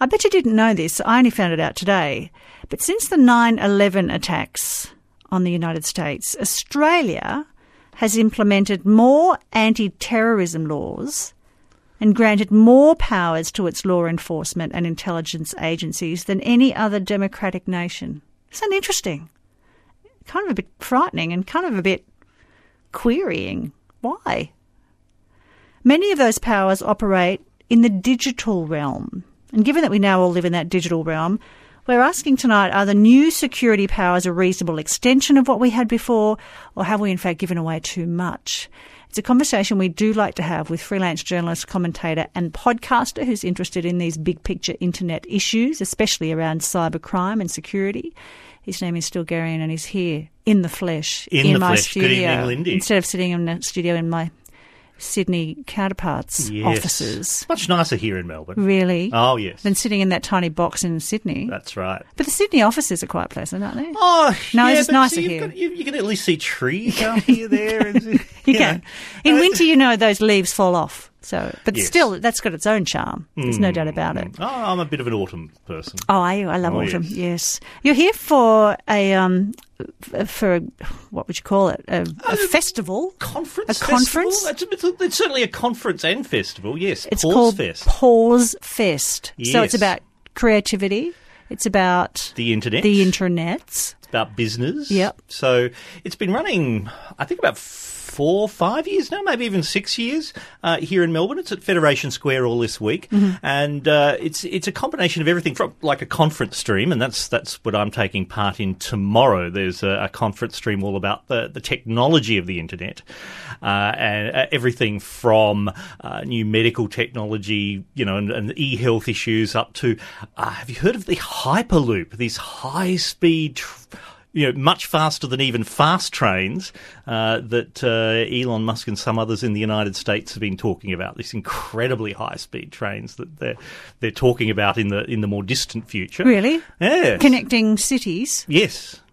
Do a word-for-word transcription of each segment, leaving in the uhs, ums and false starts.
I bet you didn't know this. I only found it out today. But since the nine eleven attacks on the United States, Australia has implemented more anti-terrorism laws and granted more powers to its law enforcement and intelligence agencies than any other democratic nation. Isn't that interesting? Kind of a bit frightening and kind of a bit querying. Why? Many of those powers operate in the digital realm. And given that we now all live in that digital realm, we're asking tonight, are the new security powers a reasonable extension of what we had before, or have we in fact given away too much? It's a conversation we do like to have with freelance journalist, commentator and podcaster who's interested in these big picture internet issues, especially around cybercrime and security. His name is Still Garian and he's here in the flesh, in, in the my flesh. studio. Good evening, Lindy. Instead of sitting in the studio in my Sydney counterparts' yes. offices. Much nicer here in Melbourne. Really? Oh, yes. Than sitting in that tiny box in Sydney. That's right. But the Sydney offices are quite pleasant, aren't they? Oh, no, yeah, it's but nicer see, you've here. Got, you, you can at least see trees out here, there. And, you you know. can. In Uh, winter, you know, those leaves fall off. So, but Yes. still, that's got its own charm. There's no Mm, doubt about it. Oh, I'm a bit of an autumn person. Oh, are you? I love Oh, autumn. yes. Yes. You're here for a um, f- for a, what would you call it? A, a festival. Conference A conference? festival? It's, it's, it's certainly a conference and festival, yes. It's Pause called Fest. Pause Fest. So it's Yes. about creativity. It's about The internet. the internets. It's about business. Yep. So it's been running, I think, about four, five years now, maybe even six years uh, here in Melbourne. It's at Federation Square all this week, Mm-hmm. and uh, it's it's a combination of everything from like a conference stream, and that's that's what I'm taking part in tomorrow. There's a, a conference stream all about the, the technology of the internet, uh, and uh, everything from uh, new medical technology, you know, and, and e-health issues up to uh, have you heard of the Hyperloop? These high-speed Tr- you know, much faster than even fast trains uh, that uh, Elon Musk and some others in the United States have been talking about. These incredibly high-speed trains that they're they're talking about in the in the more distant future. Really? Yes. Connecting cities. Yes.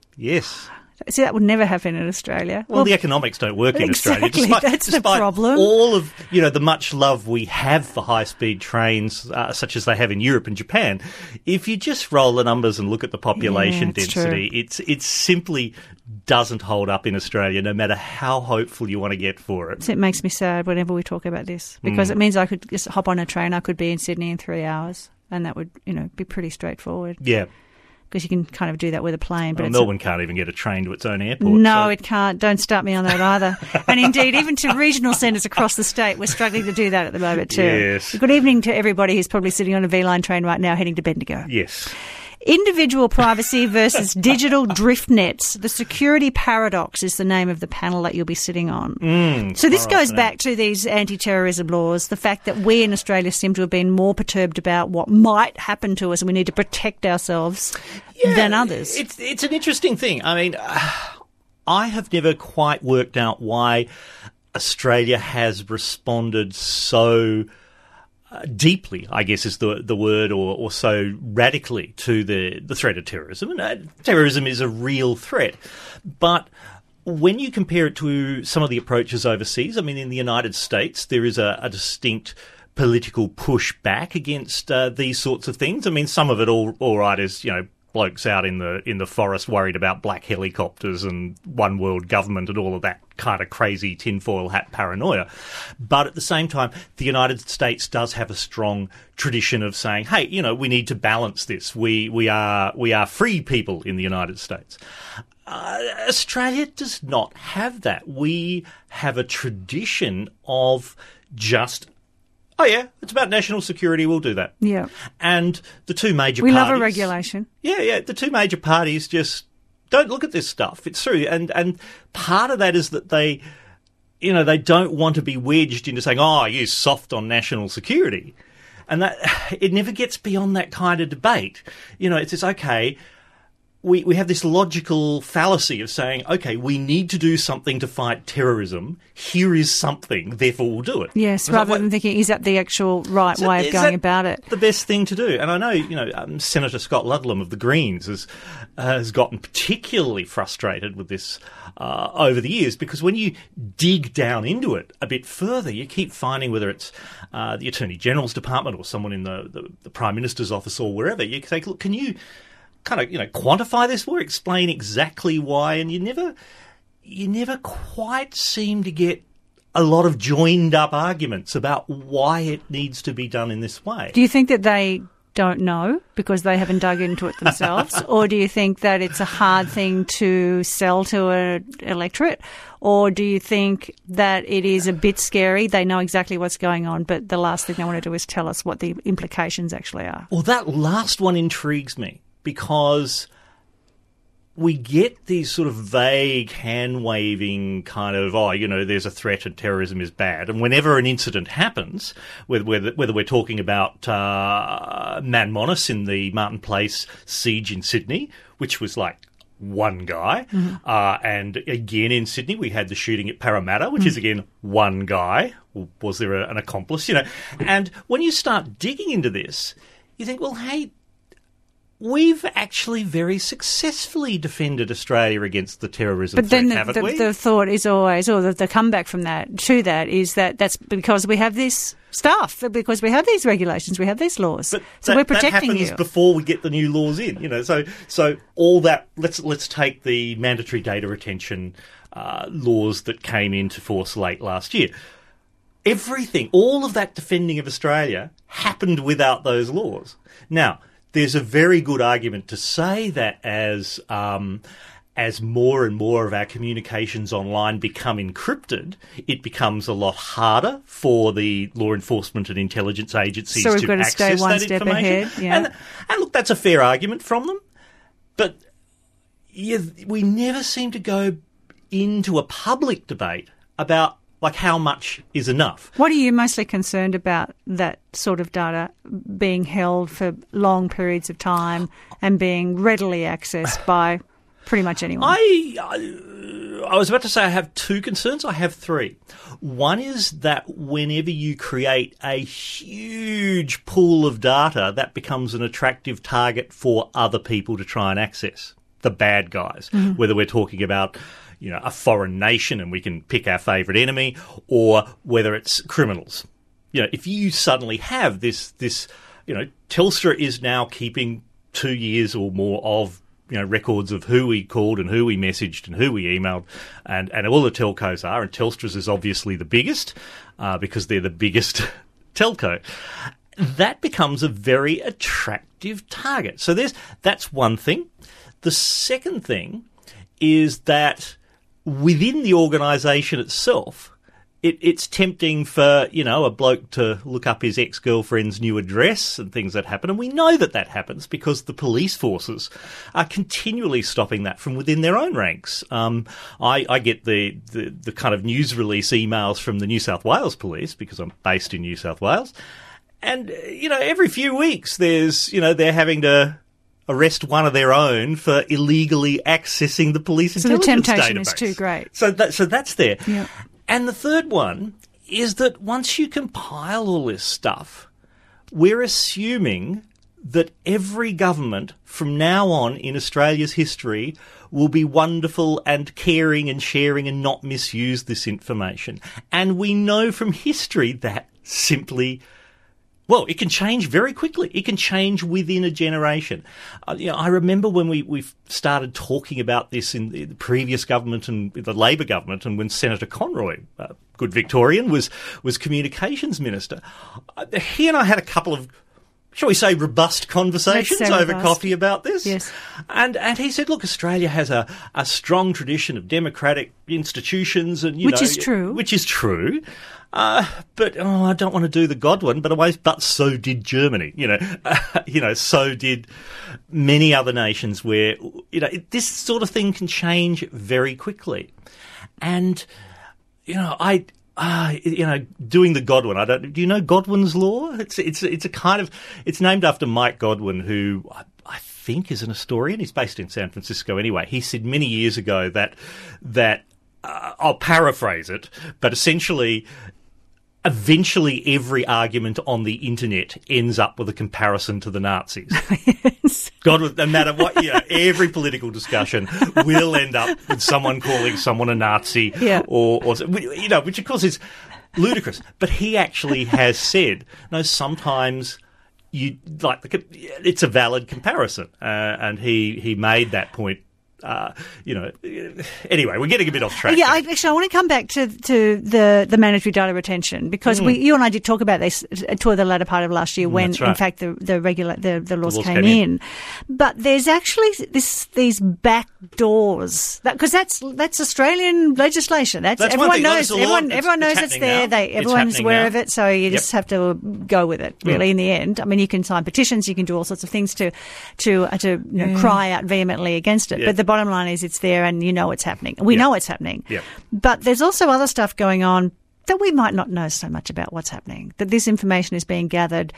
Yes. See, that would never happen in Australia. Well, the economics don't work in Australia. Exactly, that's the despite problem. all of, you know, the much love we have for high-speed trains, uh, such as they have in Europe and Japan, if you just roll the numbers and look at the population Yeah, it's density, true. it's it simply doesn't hold up in Australia, no matter how hopeful you want to get for it. So it makes me sad whenever we talk about this because Mm. it means I could just hop on a train. I could be in Sydney in three hours, and that would, you know, be pretty straightforward. Yeah. Because you can kind of do that with a plane. But Well, it's Melbourne can't even get a train to its own airport. no, so- it can't. Don't start me on that either. And indeed, even to regional centres across the state, we're struggling to do that at the moment too. Yes. Good evening to everybody who's probably sitting on a V-Line train right now heading to Bendigo. Yes. Individual privacy versus digital drift nets. The security paradox is the name of the panel that you'll be sitting on. Mm, So this all right, goes so back to these anti-terrorism laws, the fact that we in Australia seem to have been more perturbed about what might happen to us and we need to protect ourselves Yeah, than others. It's it's an interesting thing. I mean, I have never quite worked out why Australia has responded so uh, deeply, I guess is the the word, or, or so radically to the, the threat of terrorism. And uh, terrorism is a real threat. But when you compare it to some of the approaches overseas, I mean, in the United States, there is a, a distinct political push back against uh, these sorts of things. I mean, some of it all all right is, you know, blokes out in the in the forest worried about black helicopters and one world government and all of that kind of crazy tinfoil hat paranoia. But at the same time, the United States does have a strong tradition of saying, hey, you know, we need to balance this. We we are we are free people in the United States. Uh, Australia does not have that. We have a tradition of just, oh yeah, it's about national security, we'll do that. Yeah. And the two major We parties... love a regulation. Yeah, yeah, the two major parties just don't look at this stuff. It's true. And and part of that is that they, you know, they don't want to be wedged into saying, oh, you're soft on national security. And that it never gets beyond that kind of debate. You know, it's just, okay, we, we have this logical fallacy of saying, okay, we need to do something to fight terrorism. Here is something, therefore we'll do it. Yes, it's rather like, than thinking, is that the actual right so way of going about it? The best thing to do. And I know, you know, um, Senator Scott Ludlam of the Greens has, uh, has gotten particularly frustrated with this uh, over the years, because when you dig down into it a bit further, you keep finding, whether it's uh, the Attorney General's Department or someone in the, the, the Prime Minister's office or wherever, you say, look, can you kind of, you know, quantify this or explain exactly why? And you never, you never quite seem to get a lot of joined up arguments about why it needs to be done in this way. Do you think that they don't know because they haven't dug into it themselves? Or do you think that it's a hard thing to sell to an electorate? Or do you think that it is a bit scary? They know exactly what's going on, but the last thing they want to do is tell us what the implications actually are. Well, that last one intrigues me, because we get these sort of vague hand-waving kind of, oh, you know, there's a threat and terrorism is bad. And whenever an incident happens, whether, whether, whether we're talking about uh, Manmonis in the Martin Place siege in Sydney, which was like one guy, mm-hmm. uh, and again in Sydney we had the shooting at Parramatta, which mm-hmm. is again one guy. Was there a, an accomplice? You know, and when you start digging into this, you think, well, hey, we've actually very successfully defended Australia against the terrorism but threat, then the, haven't the, we? the thought is always, or the, the comeback from that to that is that that's because we have this stuff, because we have these regulations, we have these laws, but so that, we're protecting that happens you before we get the new laws in. You know, so so all that. Let's let's take the mandatory data retention uh, laws that came into force late last year. Everything, all of that defending of Australia happened without those laws. Now, there's a very good argument to say that as um, as more and more of our communications online become encrypted, it becomes a lot harder for the law enforcement and intelligence agencies so we've to got to access stay one that step information. Ahead, yeah. And, and look, that's a fair argument from them, but yeah, we never seem to go into a public debate about like how much is enough. What are you mostly concerned about, that sort of data being held for long periods of time and being readily accessed by pretty much anyone? I, I, I was about to say I have two concerns. I have three. One is that whenever you create a huge pool of data, that becomes an attractive target for other people to try and access, the bad guys, mm-hmm. whether we're talking about, you know, a foreign nation and we can pick our favourite enemy, or whether it's criminals. You know, if you suddenly have this, this, you know, Telstra is now keeping two years or more of, you know, records of who we called and who we messaged and who we emailed, and, and all the telcos are, and Telstra's is obviously the biggest, uh, because they're the biggest telco. That becomes a very attractive target. So there's, that's one thing. The second thing is that within the organisation itself, it, it's tempting for, you know, a bloke to look up his ex-girlfriend's new address and things that happen. And we know that that happens because the police forces are continually stopping that from within their own ranks. Um, I, I get the, the, the kind of news release emails from the New South Wales Police because I'm based in New South Wales. And, you know, every few weeks there's, you know, they're having to arrest one of their own for illegally accessing the police so intelligence database. So the temptation is too great. So that, so that's there. Yeah. And the third one is that once you compile all this stuff, we're assuming that every government from now on in Australia's history will be wonderful and caring and sharing and not misuse this information. And we know from history that simply, well, it can change very quickly. It can change within a generation. Uh, you know, I remember when we, we started talking about this in the previous government and the Labor government, and when Senator Conroy, uh, good Victorian, was, was communications minister. Uh, he and I had a couple of, shall we say, robust conversations over robust. coffee about this. Yes. And and he said, look, Australia has a, a strong tradition of democratic institutions, and you which know, is true. Which is true. Uh, but oh, I don't want to do the Godwin, but always, but so did Germany. You know, uh, you know, so did many other nations where, you know, it, this sort of thing can change very quickly. And, you know, I, uh, you know, doing the Godwin, I don't, do you know Godwin's law? It's, it's, it's a kind of, it's named after Mike Godwin, who I I think is an historian. He's based in San Francisco anyway. He said many years ago that that uh, I'll paraphrase it, but essentially, eventually every argument on the internet ends up with a comparison to the Nazis. Yes. God, no matter what, you know, every political discussion will end up with someone calling someone a Nazi, yeah. or, or you know, which of course is ludicrous. But he actually has said, no, sometimes. You like the, it's a valid comparison, uh, and he, he made that point. Uh, you know, anyway, we're getting a bit off track. Yeah, I, actually, I want to come back to to the, the mandatory data retention because mm. we, you and I did talk about this toward the latter part of last year when, right. in fact, the the regular the, the laws, the laws came, came in. in. But there's actually this these back doors because that, that's that's Australian legislation. That's, that's everyone knows. Well, everyone it's, everyone knows it's, it's there. Now. They everyone's it's aware now. of it. So you yep. just have to go with it. Really, mm. in the end, I mean, you can sign petitions, you can do all sorts of things to to uh, to you know, mm. cry out vehemently against it. Yep. But the bottom line is, it's there. And you know it's happening. We yep. know it's happening. Yep. But there's also other stuff going on that we might not know so much about what's happening. That this information is being gathered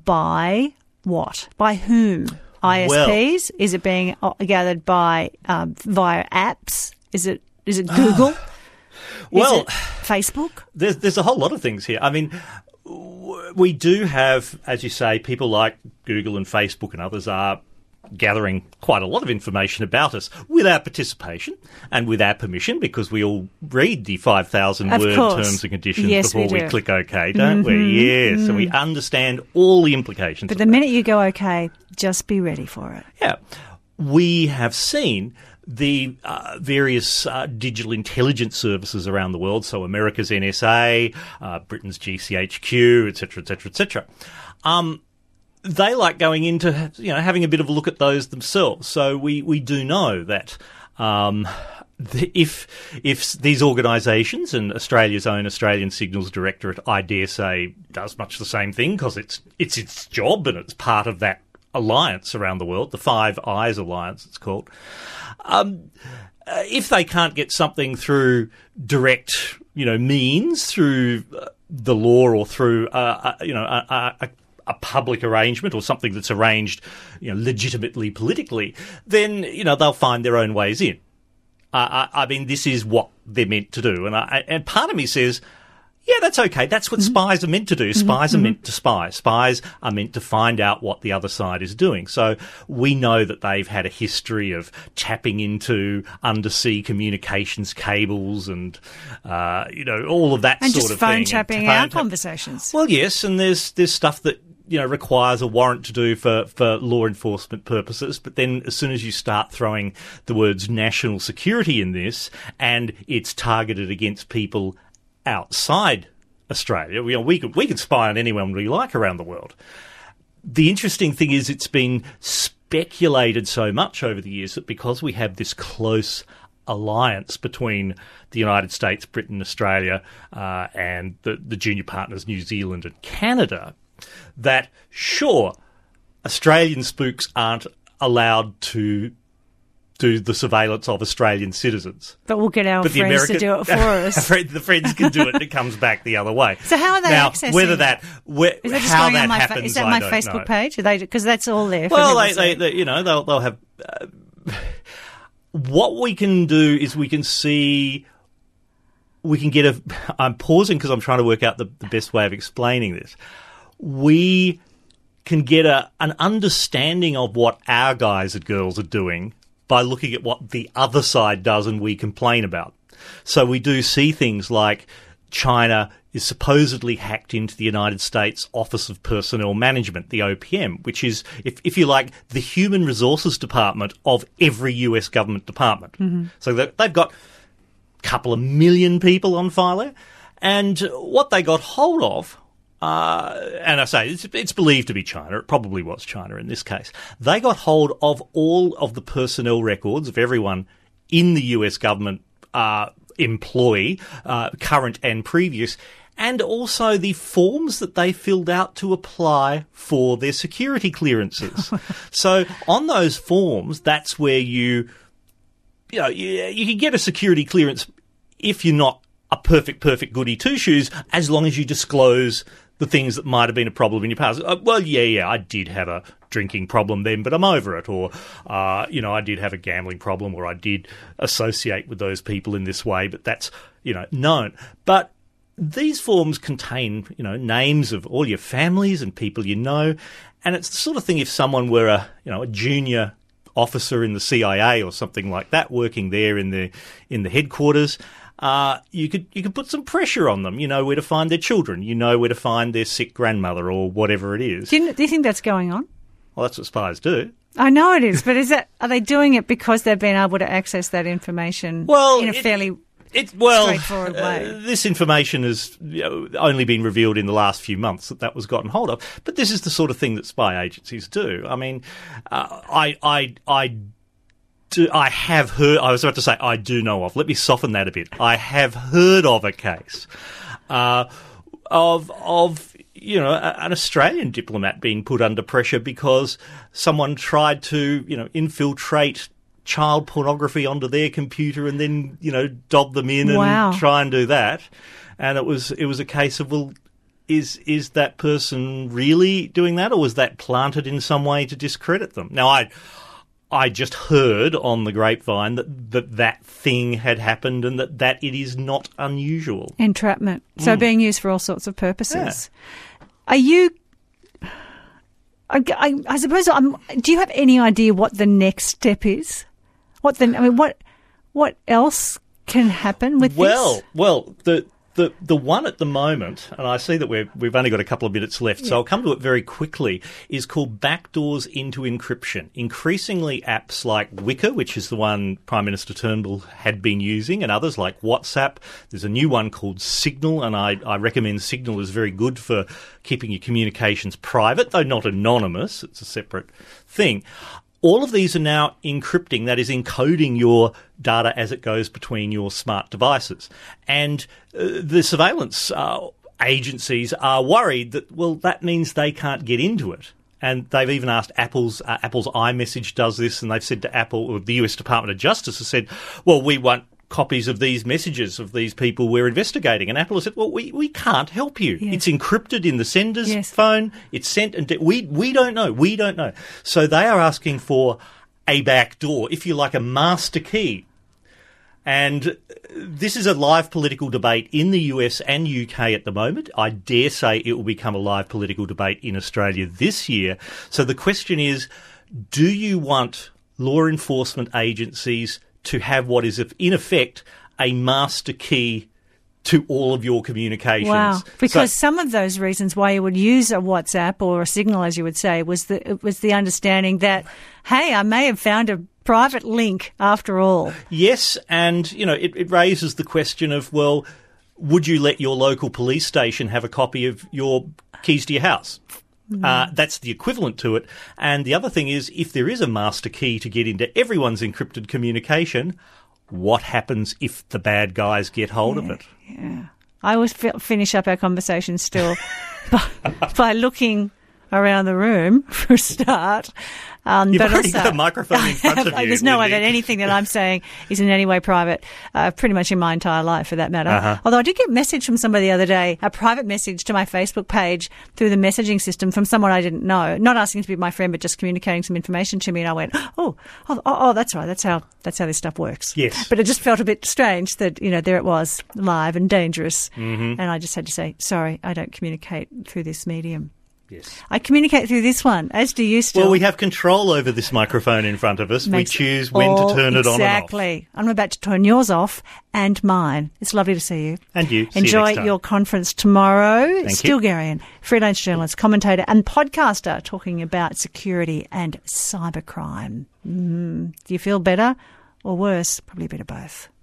by what? By whom? I S Ps? Well, is it being gathered by um, via apps? Is it is it Google? Uh, well, is it Facebook? There's there's a whole lot of things here. I mean, we do have, as you say, people like Google and Facebook and others are gathering quite a lot of information about us with our participation and with our permission, because we all read the five thousand word terms and conditions yes, before we, we click OK, don't mm-hmm. we? Yes, mm. and we understand all the implications. But the that. minute you go OK, just be ready for it. Yeah. We have seen the uh, various uh, digital intelligence services around the world, so America's N S A, uh, Britain's G C H Q, et cetera, et cetera, et cetera. Um, They like going into, you know, having a bit of a look at those themselves. So we, we do know that um, the, if if these organisations, and Australia's own Australian Signals Directorate, I dare say, does much the same thing because it's it's its job and it's part of that alliance around the world, the Five Eyes Alliance, it's called. Um, uh, if they can't get something through direct, you know, means through uh, the law or through, uh, uh, you know, a, a, a public arrangement or something that's arranged, you know, legitimately politically, then, you know, they'll find their own ways in. Uh, I, I mean, this is what they're meant to do. And I, and part of me says, yeah, that's okay. That's what mm-hmm. spies are meant to do. Spies mm-hmm. are meant to spy. Spies are meant to find out what the other side is doing. So we know that they've had a history of tapping into undersea communications cables and, uh, you know, all of that and sort of thing. thing. And just phone tapping our conversations. Well, yes, and there's there's stuff that, you know, requires a warrant to do for, for law enforcement purposes. But then as soon as you start throwing the words national security in this and it's targeted against people outside Australia, we, we, can, we can spy on anyone we like around the world. The interesting thing is it's been speculated so much over the years that because we have this close alliance between the United States, Britain, Australia, uh, and the, the junior partners New Zealand and Canada, that, sure, Australian spooks aren't allowed to do the surveillance of Australian citizens. But we'll get our but friends American, to do it for us. The friends can do it and it comes back the other way. So how are they now, accessing whether that, where, is that just how going that on my happens, fa- Is that I my don't Facebook know. page? Because that's all there. For well, they, they, they, you know, they'll, they'll have... Uh, what we can do is we can see... We can get a... I'm pausing because I'm trying to work out the, the best way of explaining this. We can get a an understanding of what our guys and girls are doing by looking at what the other side does and we complain about. So we do see things like China is supposedly hacked into the United States Office of Personnel Management, the O P M, which is, if, if you like, the human resources department of every U S government department. Mm-hmm. So they've got a couple of million people on file there. And what they got hold of, Uh, and I say it's, it's believed to be China. It probably was China in this case. They got hold of all of the personnel records of everyone in the U S government uh, employee, uh, current and previous, and also the forms that they filled out to apply for their security clearances. So on those forms, that's where you, you know, you, you can get a security clearance if you're not a perfect, perfect goody two-shoes, as long as you disclose the things that might have been a problem in your past. Uh, well, yeah, yeah, I did have a drinking problem then, but I'm over it. Or, uh, you know, I did have a gambling problem, or I did associate with those people in this way, but that's, you know, known. But these forms contain, you know, names of all your families and people you know, and it's the sort of thing if someone were a, you know, a junior officer in the C I A or something like that, working there in the in the headquarters, uh, you could you could put some pressure on them. You know where to find their children. You know where to find their sick grandmother or whatever it is. Do you, do you think that's going on? Well, that's what spies do. I know it is, but is that are they doing it because they've been able to access that information well, in a it, fairly it, well, straightforward way? Uh, this information has you know, only been revealed in the last few months that that was gotten hold of. But this is the sort of thing that spy agencies do. I mean, uh, I, I, I. Do, I have heard, I was about to say I do know of, let me soften that a bit. I have heard of a case uh, of, of, you know, a, an Australian diplomat being put under pressure because someone tried to, you know, infiltrate child pornography onto their computer and then, you know, dob them in wow. and try and do that. And it was, it was a case of, well, is, is that person really doing that, or was that planted in some way to discredit them? Now, I, I just heard on the grapevine that, that that thing had happened and that, that it is not unusual. Entrapment. So Mm. being used for all sorts of purposes. Yeah. Are you... I, I, I suppose, I'm, do you have any idea what the next step is? What the, I mean, what what else can happen with well, this? Well, the... The the one at the moment, and I see that we've, we've only got a couple of minutes left, yeah. so I'll come to it very quickly, is called Backdoors into Encryption. Increasingly, apps like Wickr, which is the one Prime Minister Turnbull had been using, and others like WhatsApp. There's a new one called Signal, and I, I recommend Signal is very good for keeping your communications private, though not anonymous. It's a separate thing. All of these are now encrypting, that is encoding your data as it goes between your smart devices. And uh, the surveillance uh, agencies are worried that, well, that means they can't get into it. And they've even asked Apple's, uh, Apple's iMessage does this, and they've said to Apple, or the U S Department of Justice has said, well, we want copies of these messages of these people we're investigating. And Apple has said, well, we, we can't help you. Yes. It's encrypted in the sender's yes. phone. It's sent and de- we we don't know. We don't know. So they are asking for a backdoor, if you like, a master key. And this is a live political debate in the U S and U K at the moment. I dare say it will become a live political debate in Australia this year. So the question is, do you want law enforcement agencies to have what is, in effect, a master key to all of your communications? Wow. Because so, some of those reasons why you would use a WhatsApp or a Signal, as you would say, was the, it was the understanding that, hey, I may have found a private link after all. Yes, and, you know, it, it raises the question of, well, would you let your local police station have a copy of your keys to your house? Mm. Uh, that's the equivalent to it. And the other thing is, if there is a master key to get into everyone's encrypted communication, what happens if the bad guys get hold yeah, of it? Yeah. I always f- finish up our conversation still by, by looking around the room for a start. Um, You've but already also, got a microphone in front of you. There's no way Wendy. that anything that I'm saying is in any way private, uh, pretty much in my entire life for that matter. Uh-huh. Although I did get a message from somebody the other day, a private message to my Facebook page through the messaging system from someone I didn't know, not asking to be my friend, but just communicating some information to me. And I went, oh, oh, oh, oh that's right. That's how, that's how this stuff works. Yes. But it just felt a bit strange that, you know, there it was, live and dangerous. Mm-hmm. And I just had to say, sorry, I don't communicate through this medium. Yes. I communicate through this one, as do you still. Well, we have control over this microphone in front of us. Makes we choose when to turn it on and off. Exactly. I'm about to turn yours off and mine. It's lovely to see you. And you. See Enjoy you next time. your conference tomorrow. Thank Still you. Garian, freelance journalist, commentator and podcaster talking about security and cybercrime. Mm. Do you feel better or worse? Probably a bit of both.